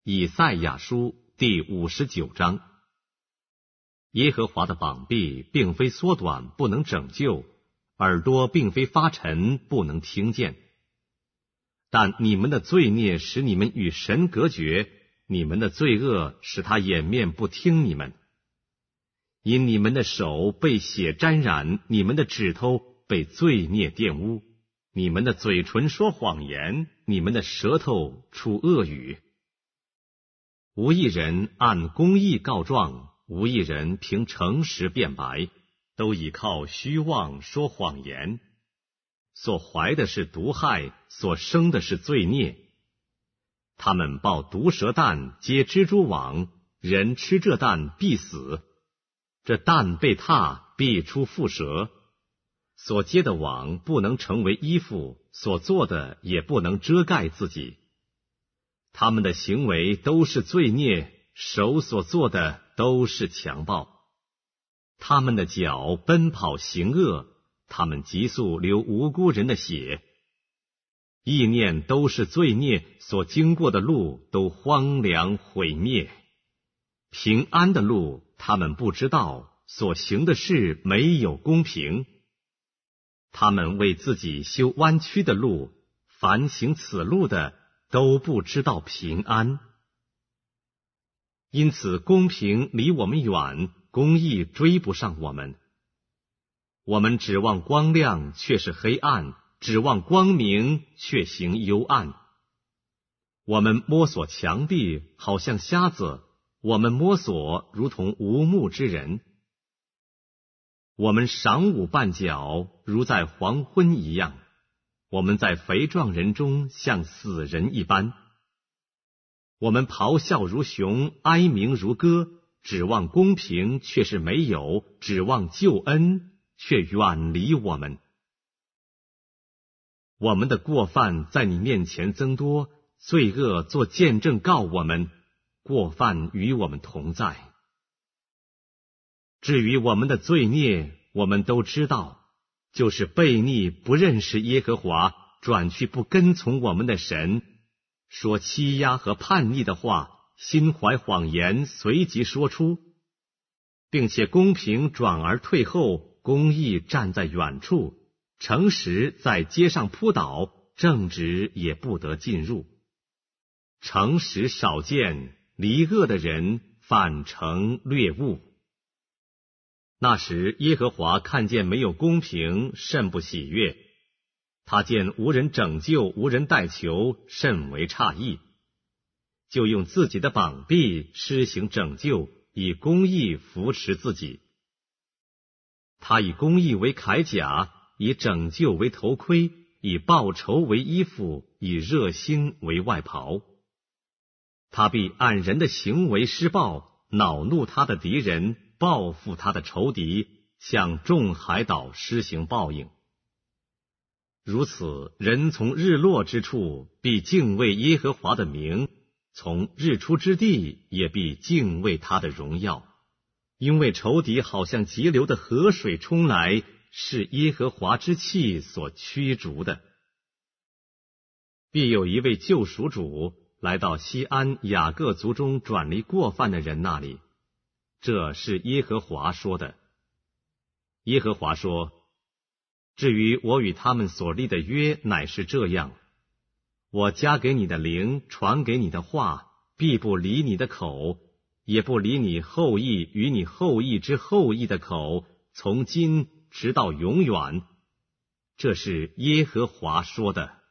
以赛亚书第59章。耶和华的膀臂并非缩短不能拯救，耳朵并非发沉不能听见。但你们的罪孽使你们与神隔绝，你们的罪恶使他掩面不听你们。因你们的手被血沾染，你们的指头被罪孽玷污，你们的嘴唇说谎言，你们的舌头出恶语。无一人按公义告状，无一人凭诚实辩白，都倚靠虚妄说谎言。所怀的是毒害，所生的是罪孽。他们抱毒蛇蛋，结蜘蛛网，人吃这蛋必死。这蛋被踏，必出蝮蛇。所结的网不能成为衣服，所做的也不能遮盖自己。他们的行为都是罪孽，手所做的都是强暴。他们的脚奔跑行恶，他们急速流无辜人的血。意念都是罪孽，所经过的路都荒凉毁灭。平安的路他们不知道，所行的事没有公平。他们为自己修弯曲的路，凡行此路的都不知道平安。因此公平离我们远，公义追不上我们。我们指望光亮，却是黑暗；指望光明，却行幽暗。我们摸索墙壁，好像瞎子；我们摸索，如同无目之人。我们晌午绊脚，如在黄昏一样；我们在肥壮人中，像死人一般。我们咆哮如熊，哀鸣如歌，指望公平，却是没有；指望救恩，却远离我们。我们的过犯在你面前增多，罪恶做见证告我们，过犯与我们同在。至于我们的罪孽，我们都知道，就是悖逆不认识耶和华，转去不跟从我们的神，说欺压和叛逆的话，心怀谎言，随即说出，并且公平转而退后，公义站在远处，诚实在街上扑倒，正直也不得进入。诚实少见，离恶的人反成掠物。那时耶和华看见没有公平，甚不喜悦。他见无人拯救，无人代求，甚为诧异，就用自己的膀臂施行拯救，以公义扶持自己。他以公义为铠甲，以拯救为头盔，以报仇为衣服，以热心为外袍。他必按人的行为施报，恼怒他的敌人，报复他的仇敌，向众海岛施行报应。如此，人从日落之处必敬畏耶和华的名，从日出之地也必敬畏他的荣耀。因为仇敌好像急流的河水冲来，是耶和华之气所驱逐的。必有一位救赎主来到西安雅各族中转离过犯的人那里，这是耶和华说的。耶和华说，至于我与他们所立的约，乃是这样：我加给你的灵，传给你的话，必不离你的口，也不离你后裔与你后裔之后裔的口，从今直到永远。这是耶和华说的。